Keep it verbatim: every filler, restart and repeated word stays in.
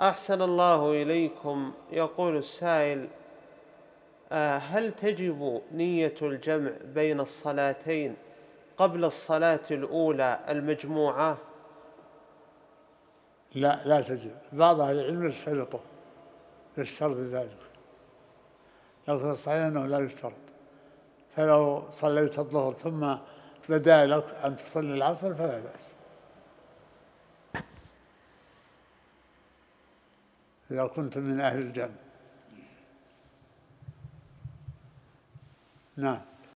أحسن الله إليكم. يقول السائل: هل تجب نية الجمع بين الصلاتين قبل الصلاة الأولى المجموعة؟ لا لا تجب. بعض أهل العلم يشترطه، يشترط ذلك، لكن الصحيح أنه لا يشترط. فلو صليت الظهر ثم بدا لك أن تصلي العصر فلا بأس، إذا كنت من أهل الجمع. نعم.